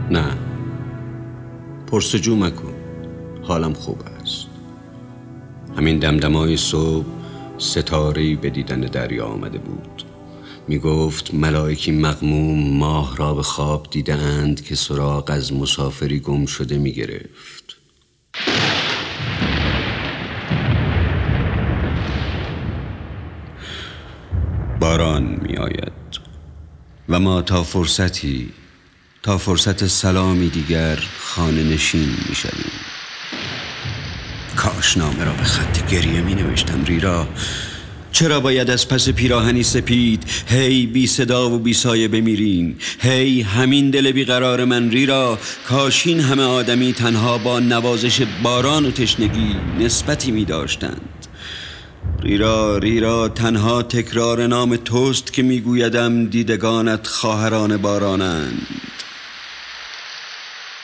نه، پرسجو مکن، حالم خوب است. همین دمدمای صبح ستاره‌ای به دیدن دریا آمده بود. می گفت ملائکی مغموم ماه را به خواب دیدند که سراغ از مسافری گم شده می گرفت. باران می آید و ما تا فرصت سلامی دیگر خانه نشین می شویم. کاش نامه را به خط گریه می نوشتم ریرا. چرا باید از پس پیراهنی سپید هی بی صدا و بی سایه بمیریم؟ هی همین دل بیقرار من ریرا، کاش این همه آدمی تنها با نوازش باران و تشنگی نسبتی می داشتند. ریرا تنها تکرار نام توست که می گویدم دیدگانت خواهران بارانند.